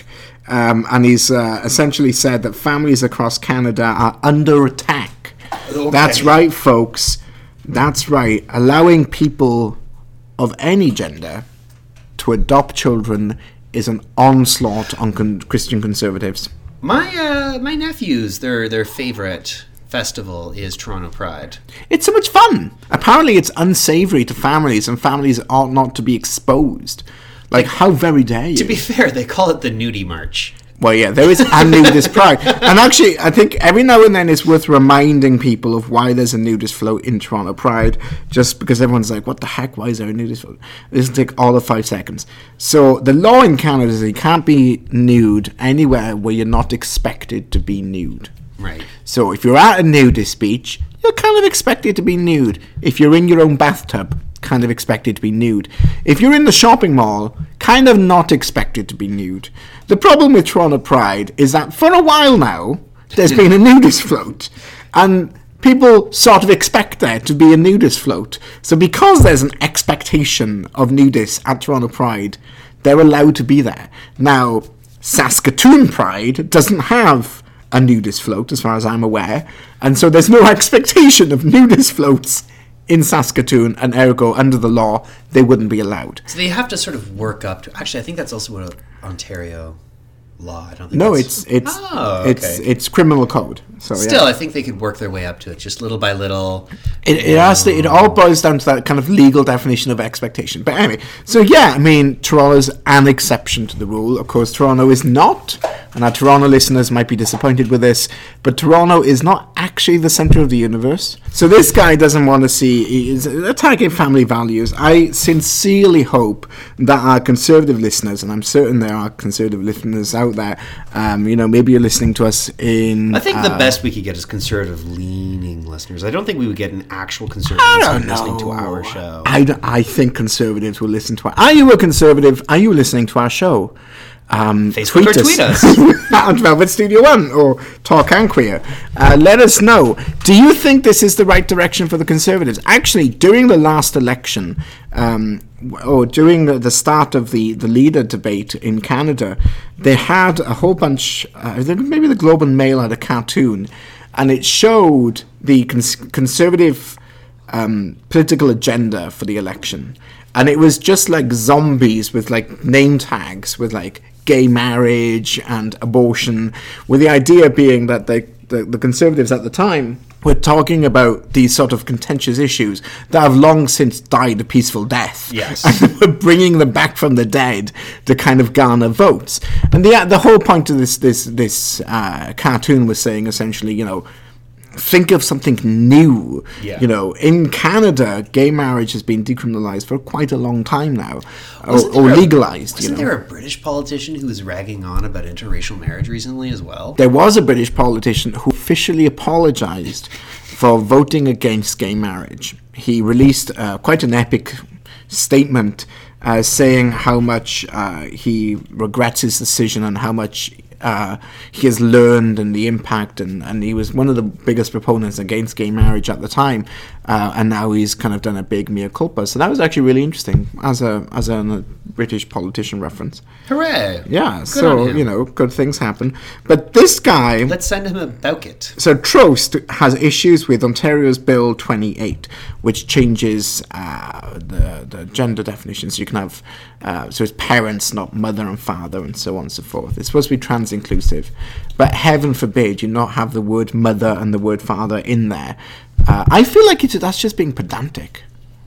Um, and he's uh, essentially said that families across Canada are under attack. Okay. That's right, folks. That's right. Allowing people of any gender to adopt children is an onslaught on con- Christian conservatives. My uh, my nephews, their their favorite festival is Toronto Pride. It's so much fun. Apparently it's unsavory to families, and families ought not to be exposed. Like, how very dare you? To be fair, they call it the Nudie March. Well, yeah, there is a nudist pride. And actually, I think every now and then it's worth reminding people of why there's a nudist float in Toronto Pride, just because everyone's like, what the heck, why is there a nudist float? This will take all of five seconds. So the law in Canada is that you can't be nude anywhere where you're not expected to be nude. Right. So if you're at a nudist beach, you're kind of expected to be nude. If you're in your own bathtub, kind of expected to be nude. If you're in the shopping mall, kind of not expected to be nude. The problem with Toronto Pride is that for a while now, there's been a nudist float. And people sort of expect there to be a nudist float. So because there's an expectation of nudists at Toronto Pride, they're allowed to be there. Now, Saskatoon Pride doesn't have a nudist float, as far as I'm aware. And so there's no expectation of nudist floats in Saskatoon, and ergo, under the law, they wouldn't be allowed. So they have to sort of work up to... Actually, I think that's also what Ontario law. I don't think No, that's... it's it's oh, okay. it's it's criminal code. So Still, yeah. I think they could work their way up to it, just little by little. It, it has to, it all boils down to that kind of legal definition of expectation. But anyway, so yeah, I mean, Toronto's an exception to the rule. Of course, Toronto is not, and our Toronto listeners might be disappointed with this, but Toronto is not actually the center of the universe. So this guy doesn't want to see, he's attacking family values. I sincerely hope that our conservative listeners, and I'm certain there are conservative listeners out there, um, you know, maybe you're listening to us in... I think the uh, best we could get is conservative-leaning listeners. I don't think we would get an actual conservative I don't listener listening know. to our show. I, d- I think conservatives will listen to our... Are you a conservative? Are you listening to our show? Um, Facebook or tweet us. At Velvet Studio One or Talk and Queer. Uh, let us know. Do you think this is the right direction for the Conservatives? Actually, during the last election, um, or during the, the start of the, the leader debate in Canada, they had a whole bunch, uh, maybe the Globe and Mail had a cartoon, and it showed the cons- Conservative um, political agenda for the election. And it was just like zombies with like name tags with like gay marriage and abortion, with the idea being that they, the, the Conservatives at the time were talking about these sort of contentious issues that have long since died a peaceful death. Yes. And they were bringing them back from the dead to kind of garner votes. And the the whole point of this, this, this uh, cartoon was saying essentially, you know, think of something new. Yeah. You know, in Canada, gay marriage has been decriminalized for quite a long time now, or, Wasn't or there a- legalized. Wasn't you know, there a British politician who was ragging on about interracial marriage recently as well? there was a British politician who officially apologized for voting against gay marriage. He released uh, quite an epic statement uh, saying how much uh, he regrets his decision and how much Uh, he has learned and the impact, and, and he was one of the biggest proponents against gay marriage at the time, uh, and now he's kind of done a big mea culpa. So that was actually really interesting as a as a, a British politician reference. Hooray! Yeah, Good so on him. you know, good things happen. But this guy, Let's send him a bucket. so Trost has issues with Ontario's Bill twenty-eight, which changes uh, the the gender definitions. You can have uh, so it's parents, not mother and father, and so on and so forth. It's supposed to be trans inclusive, but heaven forbid you not have the word mother and the word father in there. Uh, I feel like it's that's just being pedantic,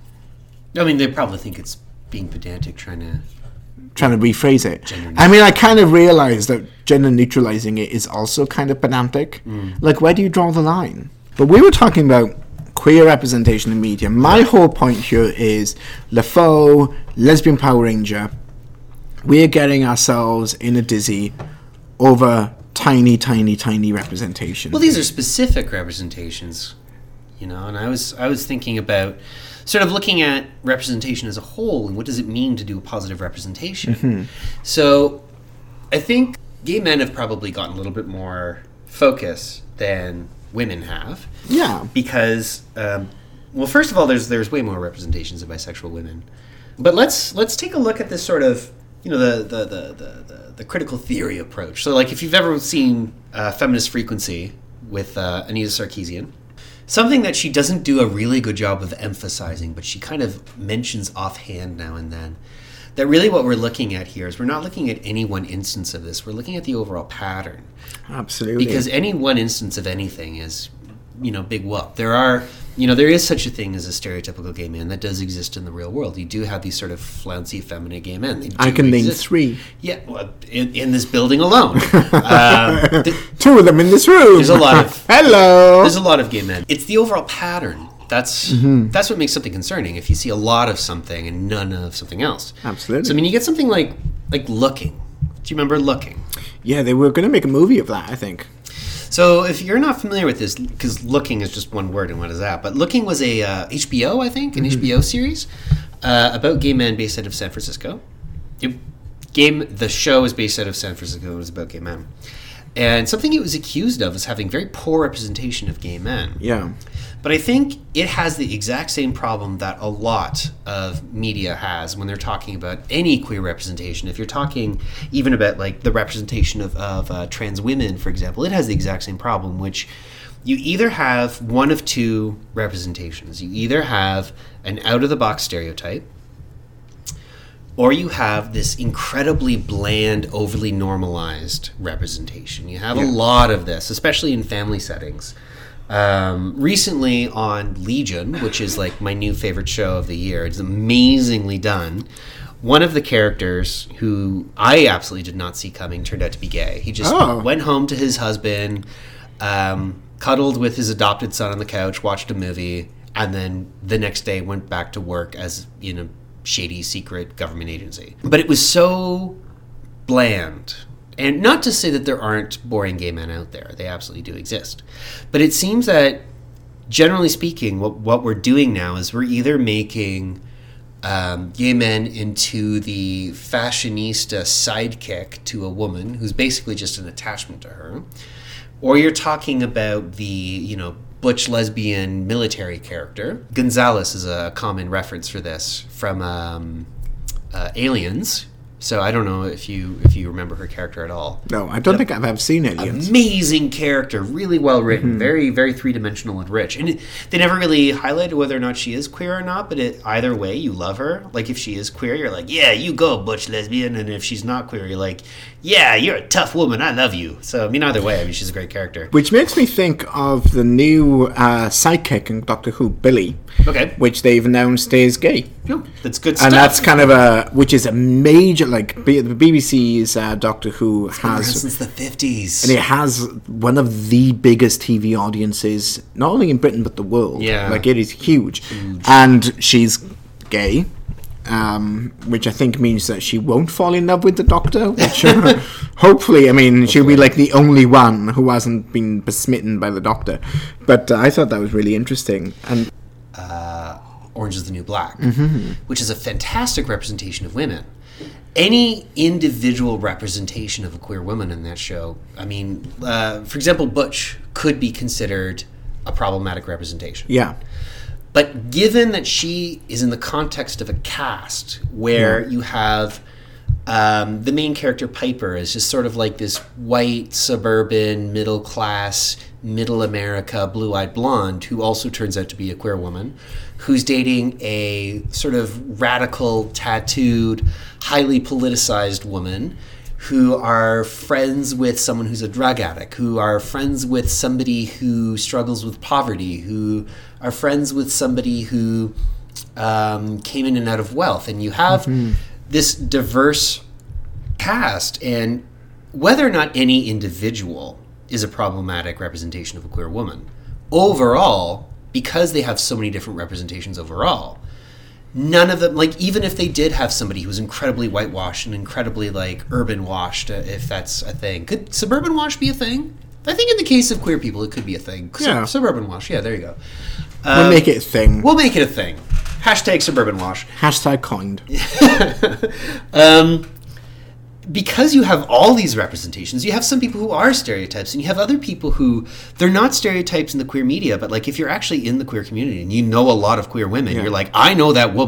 I mean, they probably think it's being pedantic, trying to... trying to rephrase it. Gender I mean, I kind of realize that gender neutralizing it is also kind of pedantic. Like, where do you draw the line? But we were talking about queer representation in media. My whole point here is LeFou, Lesbian Power Ranger. We're getting ourselves in a dizzy over tiny, tiny, tiny representation. Well, these are specific representations, you know, and I was I was thinking about sort of looking at representation as a whole and what does it mean to do a positive representation. Mm-hmm. So I think gay men have probably gotten a little bit more focus than women have. Yeah. Because, um, well, first of all, there's there's way more representations of bisexual women. But let's let's take a look at this sort of, you know, the the, the, the, the the critical theory approach. So, like, if you've ever seen uh, Feminist Frequency with uh, Anita Sarkeesian, something that she doesn't do a really good job of emphasizing, but she kind of mentions offhand now and then, that really what we're looking at here is we're not looking at any one instance of this. We're looking at the overall pattern. Absolutely. Because any one instance of anything is, you know, big whoop. There are, you know, there is such a thing as a stereotypical gay man that does exist in the real world. You do have these sort of flouncy, feminine gay men. They do I can exist. name three. Yeah, well, in, in this building alone. um, th- Two of them in this room. There's a lot of hello. There's a lot of gay men. It's the overall pattern. That's mm-hmm. that's what makes something concerning. If you see a lot of something and none of something else. Absolutely. So I mean, you get something like like Looking. Do you remember Looking? Yeah, they were going to make a movie of that, I think. So if you're not familiar with this, because Looking is just one word, and what is that? But Looking was a uh, H B O, I think, an mm-hmm. H B O series uh, about gay men based out of San Francisco. It, game the show is based out of San Francisco. It was about gay men, and something it was accused of is having very poor representation of gay men. Yeah. But I think it has the exact same problem that a lot of media has when they're talking about any queer representation. If you're talking even about like the representation of, of uh, trans women, for example, it has the exact same problem, which you either have one of two representations. You either have an out-of-the-box stereotype, or you have this incredibly bland, overly normalized representation. You have yeah. a lot of this, especially in family settings. Um, recently on Legion, which is like my new favorite show of the year, it's amazingly done. One of the characters, who I absolutely did not see coming, turned out to be gay. He just oh. went home to his husband, um, cuddled with his adopted son on the couch, watched a movie, and then the next day went back to work as in a shady secret government agency. But it was so bland. And not to say that there aren't boring gay men out there. They absolutely do exist. But it seems that, generally speaking, what, what we're doing now is we're either making um, gay men into the fashionista sidekick to a woman who's basically just an attachment to her, or you're talking about the, you know, butch lesbian military character. Gonzalez is a common reference for this from um, uh, Aliens. So I don't know if you if you remember her character at all. No, I don't the, think I've ever seen Aliens. Amazing character, really well written, mm-hmm. very very three dimensional and rich. And it, they never really highlighted whether or not she is queer or not. But it, either way, you love her. Like if she is queer, you're like, yeah, you go, butch lesbian. And if she's not queer, you're like, yeah, you're a tough woman. I love you. So I mean, either way, I mean, she's a great character. Which makes me think of the new uh, sidekick in Doctor Who, Billy. Okay. Which they've announced is gay. Oh, that's good stuff. And that's kind of a, which is a major, like, B- the B B C's uh, Doctor Who it's has... Been since the fifties. And it has one of the biggest T V audiences, not only in Britain, but the world. Yeah. Like, it is huge. huge. And she's gay, um, which I think means that she won't fall in love with the Doctor, which uh, hopefully, I mean, hopefully. She'll be like the only one who hasn't been besmitten by the Doctor. But uh, I thought that was really interesting. And... Uh, Orange is the New Black, mm-hmm. which is a fantastic representation of women. Any individual representation of a queer woman in that show, I mean, uh, for example, Butch could be considered a problematic representation. Yeah. But given that she is in the context of a cast where yeah. you have um, the main character, Piper, is just sort of like this white, suburban, middle-class, middle America, blue-eyed blonde who also turns out to be a queer woman, who's dating a sort of radical, tattooed, highly politicized woman, who are friends with someone who's a drug addict, who are friends with somebody who struggles with poverty, who are friends with somebody who um, came in and out of wealth. And you have mm-hmm. this diverse cast, and whether or not any individual is a problematic representation of a queer woman, overall, because they have so many different representations overall, none of them, like, even if they did have somebody who was incredibly whitewashed and incredibly, like, urban washed, uh, if that's a thing. Could suburban wash be a thing? I think in the case of queer people, it could be a thing. Yeah. Sub- suburban wash, yeah, there you go. Um, we'll make it a thing. We'll make it a thing. Hashtag suburban wash. Hashtag coined. um... Because you have all these representations, you have some people who are stereotypes, and you have other people who, they're not stereotypes in the queer media, but like if you're actually in the queer community and you know a lot of queer women, yeah. you're like, I know that woman.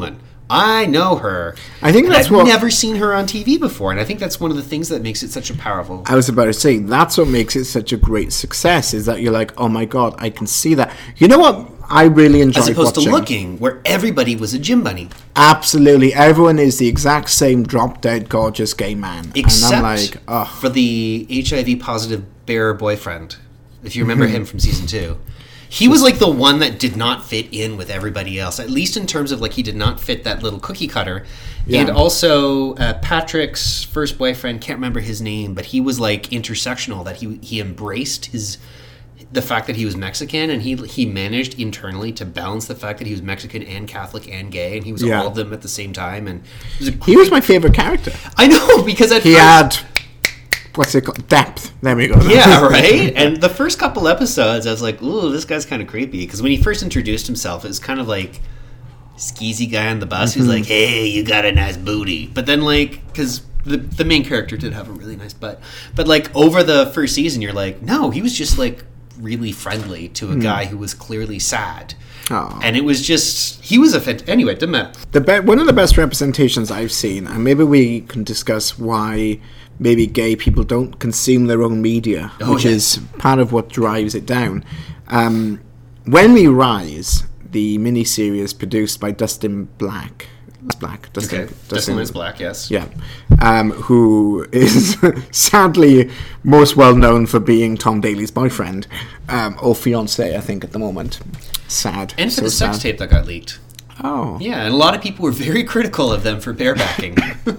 I know her. I think and that's I've what... never seen her on T V before, and I think that's one of the things that makes it such a powerful... I was about to say, that's what makes it such a great success, is that you're like, oh my god, I can see that. You know what I really enjoyed watching? As opposed watching? to Looking, where everybody was a gym bunny. Absolutely. Everyone is the exact same drop-dead gorgeous gay man. Except and I'm like, oh. for the H I V-positive bearer boyfriend, if you remember him from season two. He was like the one that did not fit in with everybody else, at least in terms of like he did not fit that little cookie cutter. Yeah. And also uh, Patrick's first boyfriend, can't remember his name, but he was like intersectional, that he he embraced his the fact that he was Mexican, and he he managed internally to balance the fact that he was Mexican and Catholic and gay, and he was yeah. all of them at the same time. And it was a great... he was my favorite character. I know, because at he first... had... what's it called? Depth. There we go. Yeah, right? And the first couple episodes, I was like, ooh, this guy's kind of creepy. Because when he first introduced himself, it was kind of like skeezy guy on the bus mm-hmm. who's like, hey, you got a nice booty. But then, like, because the, the main character did have a really nice butt. But, like, over the first season, you're like, no, he was just, like, really friendly to a mm. guy who was clearly sad. Aww. And it was just, he was a fit. Anyway, it didn't matter. The be- one of the best representations I've seen, and maybe we can discuss why... maybe gay people don't consume their own media, oh, which yeah. is part of what drives it down. Um, When We Rise, the miniseries produced by Dustin Black. Black. Dustin, okay. Dustin, Dustin Black, yes. Yeah. Um, who is sadly most well known for being Tom Daly's boyfriend, um, or fiance, I think, at the moment. Sad. And for so the sex sad. tape that got leaked. Oh. Yeah, and a lot of people were very critical of them for barebacking.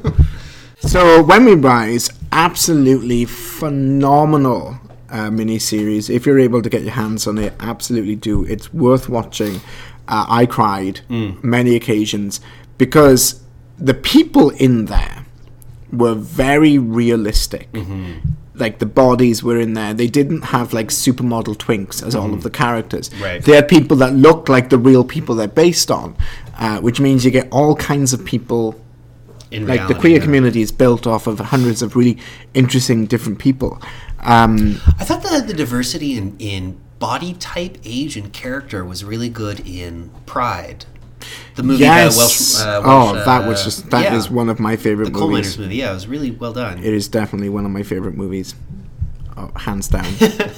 So, When We Rise, absolutely phenomenal uh, miniseries. If you're able to get your hands on it, absolutely do. It's worth watching. Uh, I cried mm. many occasions because the people in there were very realistic. Mm-hmm. Like, the bodies were in there. They didn't have, like, supermodel twinks as mm-hmm. all of the characters. Right. They had people that looked like the real people they're based on, uh, which means you get all kinds of people... In like reality, the queer yeah. community is built off of hundreds of really interesting different people. Um, I thought that the diversity in, in body type, age, and character was really good in Pride. The movie yes. uh, Welsh, uh, Welsh, Oh, that uh, was just that yeah. is one of my favorite the movies. The Coal Miners movie, yeah, it was really well done. It is definitely one of my favorite movies, oh, hands down.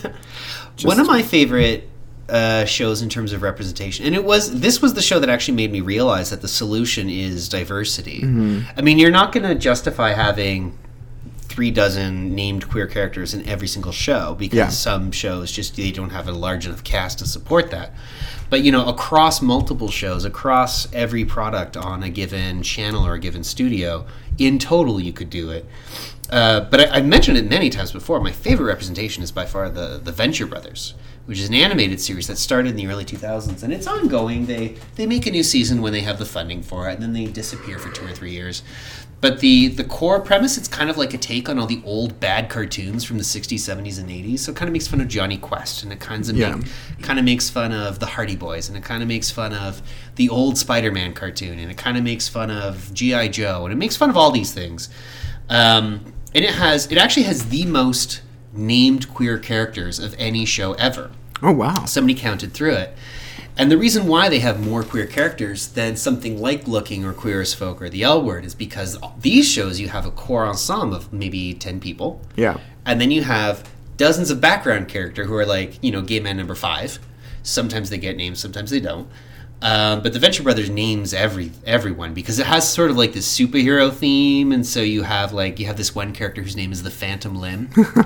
One of my favorite Uh, shows in terms of representation, and it was this was the show that actually made me realize that the solution is diversity. Mm-hmm. I mean, you're not going to justify having three dozen named queer characters in every single show because yeah. some shows just they don't have a large enough cast to support that. But you know, across multiple shows, across every product on a given channel or a given studio, in total, you could do it. Uh, but I, I've mentioned it many times before. My favorite representation is by far the the Venture Brothers, which is an animated series that started in the early two thousands, and it's ongoing. They they make a new season when they have the funding for it, and then they disappear for two or three years. But the, the core premise, it's kind of like a take on all the old bad cartoons from the sixties, seventies, and eighties. So it kind of makes fun of Johnny Quest, and it kind of, yeah. make, kind of makes fun of the Hardy Boys, and it kind of makes fun of the old Spider-Man cartoon, and it kind of makes fun of G I. Joe, and it makes fun of all these things. Um, and it has it actually has the most named queer characters of any show ever. Oh, wow. Somebody counted through it. And the reason why they have more queer characters than something like Looking or Queer as Folk or The L Word is because these shows you have a core ensemble of maybe ten people. Yeah. And then you have dozens of background character who are like, you know, gay man number five. Sometimes they get names, sometimes they don't. Um, but the Venture Brothers names every everyone because it has sort of like this superhero theme, and so you have like you have this one character whose name is the Phantom Limb,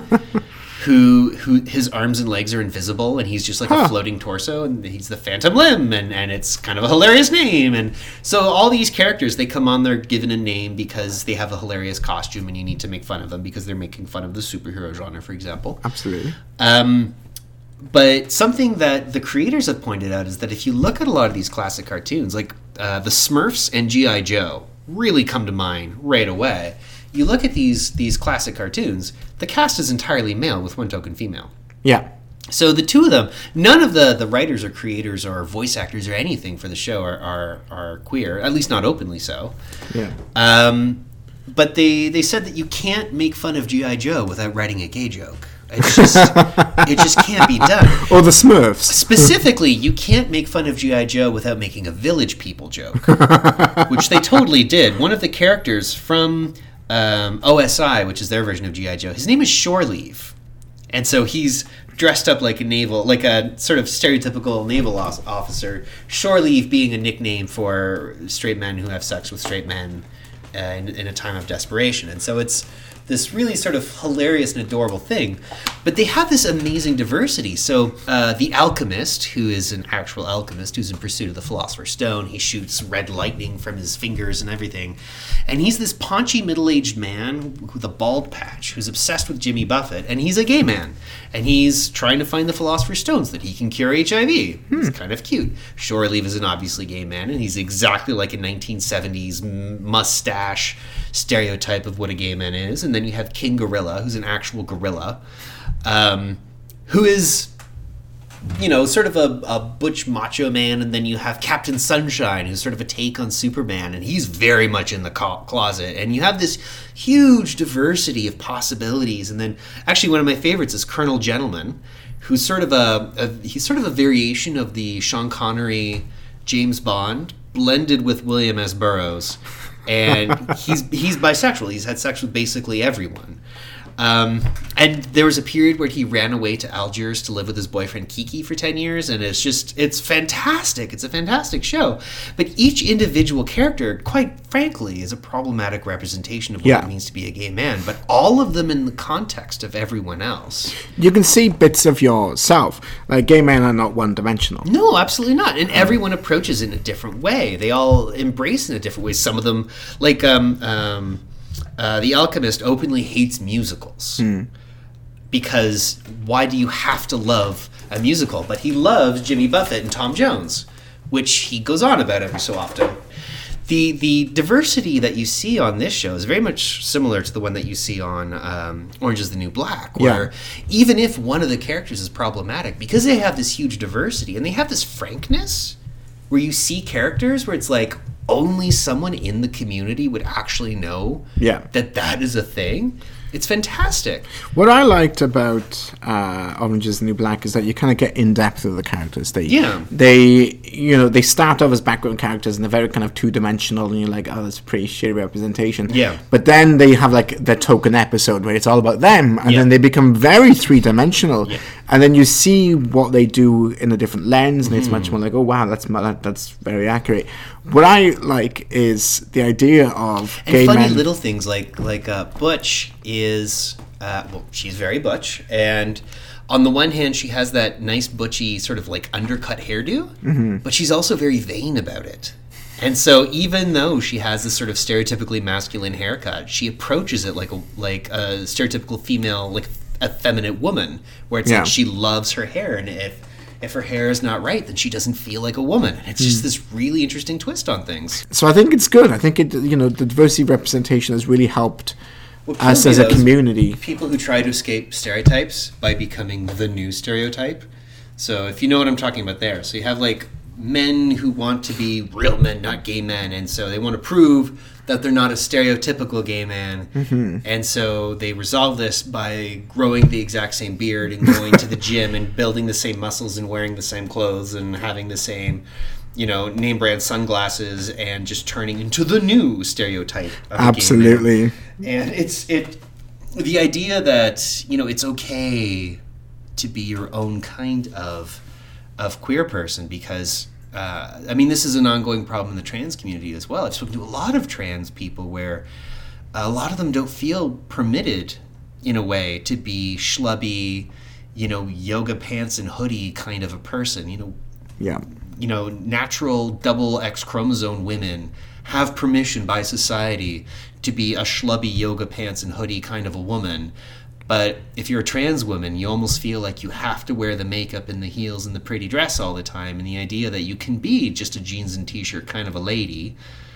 who who his arms and legs are invisible, and he's just like huh. a floating torso, and he's the Phantom Limb, and, and it's kind of a hilarious name, and so all these characters they come on, they're given a name because they have a hilarious costume, and you need to make fun of them because they're making fun of the superhero genre, for example. Absolutely. Um, But something that the creators have pointed out is that if you look at a lot of these classic cartoons, like uh, the Smurfs and G I. Joe really come to mind right away. You look at these these classic cartoons, the cast is entirely male with one token female. Yeah. So the two of them, none of the, the writers or creators or voice actors or anything for the show are, are, are queer, at least not openly so. Yeah. Um, but they, they said that you can't make fun of G I. Joe without writing a gay joke. It's just, it just can't be done. Or the Smurfs. Specifically, you can't make fun of G I. Joe without making a Village People joke, which they totally did. One of the characters from um, O S I, which is their version of G I. Joe, his name is Shore Leave. And so he's dressed up like a naval, like a sort of stereotypical naval officer. Shore Leave being a nickname for straight men who have sex with straight men uh, in, in a time of desperation. And so it's this really sort of hilarious and adorable thing. But they have this amazing diversity. So uh, the alchemist, who is an actual alchemist who's in pursuit of the Philosopher's Stone, he shoots red lightning from his fingers and everything. And he's this paunchy middle-aged man with a bald patch who's obsessed with Jimmy Buffett. And he's a gay man. And he's trying to find the Philosopher's Stone so that he can cure H I V. Hmm. He's kind of cute. Shore Leave is an obviously gay man, and he's exactly like a nineteen seventies mustache stereotype of what a gay man is. And then you have King Gorilla, who's an actual gorilla, um, who is, you know, sort of a, a butch macho man. And then you have Captain Sunshine, who's sort of a take on Superman, and he's very much in the co- closet. And you have this huge diversity of possibilities. And then actually one of my favorites is Colonel Gentleman, who's sort of a, a he's sort of a variation of the Sean Connery James Bond blended with William S. Burroughs. And he's he's bisexual. He's had sex with basically everyone. Um, and there was a period where he ran away to Algiers to live with his boyfriend Kiki for ten years, and it's just, it's fantastic. It's a fantastic show. But each individual character, quite frankly, is a problematic representation of what yeah. it means to be a gay man, but all of them in the context of everyone else. You can see bits of yourself. Like, gay men are not one-dimensional. No, absolutely not. And everyone approaches it in a different way. They all embrace it in a different way. Some of them, like... um, um Uh, the Alchemist openly hates musicals mm. because why do you have to love a musical? But he loves Jimmy Buffett and Tom Jones, which he goes on about every so often. The the diversity that you see on this show is very much similar to the one that you see on um, Orange is the New Black, where yeah. even if one of the characters is problematic, because they have this huge diversity and they have this frankness where you see characters where it's like, only someone in the community would actually know yeah. that that is a thing. It's fantastic. What I liked about uh, Orange is the New Black is that you kind of get in depth with the characters. They, yeah. They, you know, they start off as background characters and they're very kind of two dimensional, and you're like, oh, that's a pretty shitty representation. Yeah. But then they have like their token episode where it's all about them, and yeah. then they become very three dimensional, yeah. and then you see what they do in a different lens, and mm. it's much more like, oh wow, that's that, that's very accurate. What I like is the idea of and gay funny men. little things like like uh, Butch is uh, well, she's very butch, and on the one hand, she has that nice butchy sort of like undercut hairdo, mm-hmm. but she's also very vain about it. And so, even though she has this sort of stereotypically masculine haircut, she approaches it like a like a stereotypical female, like effeminate woman, where it's yeah. like she loves her hair, and if if her hair is not right, then she doesn't feel like a woman. And it's just mm. this really interesting twist on things. So I think it's good. I think it, you know, the diversity representation has really helped well, us as a community. People who try to escape stereotypes by becoming the new stereotype. So if you know what I'm talking about there. So you have like men who want to be real men, not gay men. And so they want to prove that they're not a stereotypical gay man. Mm-hmm. And so they resolve this by growing the exact same beard and going to the gym and building the same muscles and wearing the same clothes and having the same, you know, name brand sunglasses and just turning into the new stereotype of Absolutely. a gay man. And it's it the idea that, you know, it's okay to be your own kind of of queer person, because Uh, I mean, this is an ongoing problem in the trans community as well. I've spoken to a lot of trans people where a lot of them don't feel permitted, in a way, to be schlubby, you know, yoga pants and hoodie kind of a person. You know, yeah. You know, natural double X chromosome women have permission by society to be a schlubby yoga pants and hoodie kind of a woman. But if you're a trans woman, you almost feel like you have to wear the makeup and the heels and the pretty dress all the time. And the idea that you can be just a jeans and t-shirt kind of a lady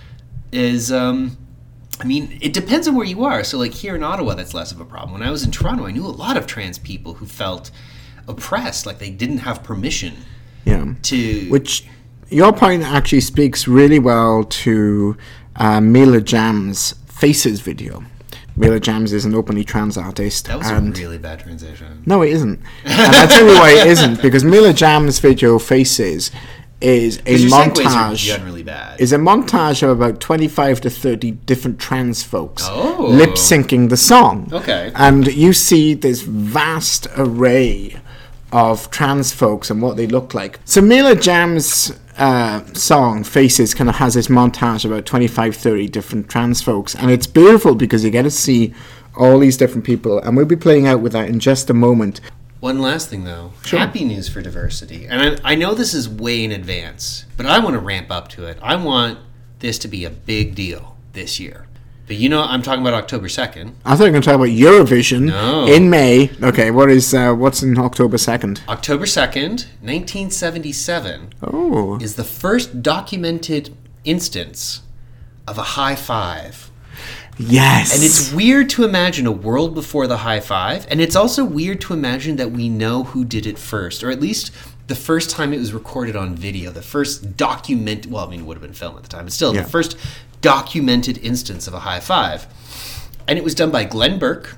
is, um, I mean, it depends on where you are. So like here in Ottawa, that's less of a problem. When I was in Toronto, I knew a lot of trans people who felt oppressed, like they didn't have permission yeah. to... Which, your point actually speaks really well to uh, Mila Jam's Faces video. Mila Jams is an openly trans artist. That was and a really bad transition. No, it isn't. And I'll tell you why it isn't. Because Mila Jams' video Faces is a Your segues are montage. generally bad. Is a montage of about twenty-five to thirty different trans folks Oh. lip syncing the song. Okay. And you see this vast array of trans folks and what they look like. So Mila Jams' uh, song Faces kind of has this montage of about twenty-five, thirty different trans folks, and it's beautiful because you get to see all these different people, and we'll be playing out with that in just a moment. One last thing, though. Sure. Happy news for diversity. And I, I know this is way in advance, but I want to ramp up to it. I want this to be a big deal this year. But you know, I'm talking about October second. I thought you were going to talk about Eurovision No. in May. Okay, what is uh, what's in October second? October second, nineteen seventy-seven, Oh, is the first documented instance of a high five. yes. And it's weird to imagine a world before the high five, and it's also weird to imagine that we know who did it first, or at least the first time it was recorded on video, the first document, well, I mean, it would have been film at the time, but still, Yeah. the first documented instance of a high five. And it was done by Glenn Burke,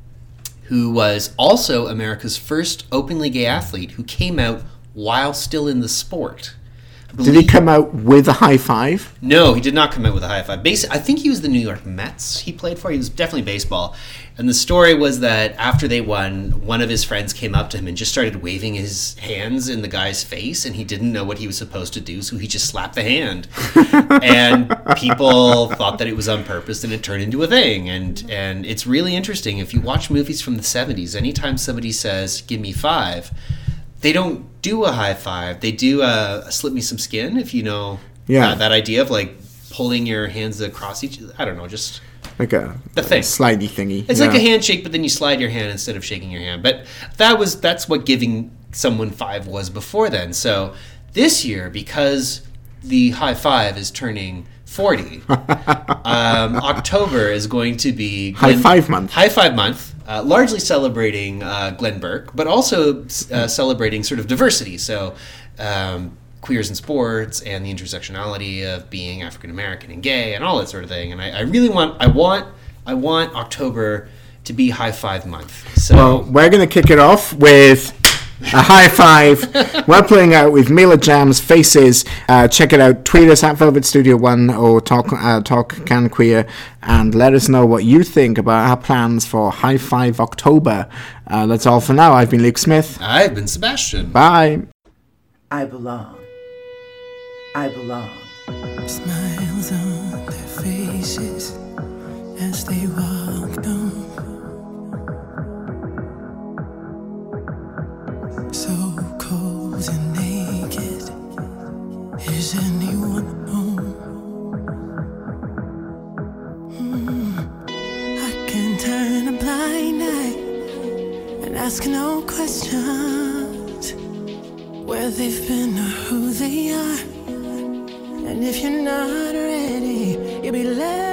who was also America's first openly gay athlete who came out while still in the sport. I Did he believe- come out with a high five? No, he did not come out with a high five. Basi- I think he was the New York Mets he played for. He was definitely baseball. And the story was that after they won, one of his friends came up to him and just started waving his hands in the guy's face, and he didn't know what he was supposed to do, so he just slapped the hand. And people thought that it was on purpose, and it turned into a thing. And, and it's really interesting. If you watch movies from the seventies, anytime somebody says, "Give me five," they don't do a high five. They do a, a slip me some skin, if you know Yeah. uh, that idea of like pulling your hands across each. I don't know, just Like a, The thing. a slidey thingy. it's yeah. like a handshake, but then you slide your hand instead of shaking your hand. But that was that's what giving someone five was before then. So this year, because the high five is turning forty, um, October is going to be High Glenn- five month. High Five Month, uh, largely celebrating uh, Glenn Burke, but also uh, celebrating sort of diversity. So, um, queers in sports and the intersectionality of being African American and gay and all that sort of thing. And I, I really want, I want, I want October to be High Five Month. So, Well, we're going to kick it off with a high five. We're playing out with Mila Jams Faces. Uh, check it out. Tweet us at Velvet Studio One or Talk uh, Talk Can Queer, and let us know what you think about our plans for High Five October. Uh, that's all for now. I've been Luke Smith. I've been Sebastian. Bye. I belong. I belong. Smiles on their faces as they walk home. So cold and naked. Is anyone home? Hmm. I can turn a blind eye and ask no questions where they've been or who they are. And if you're not ready, you'll be left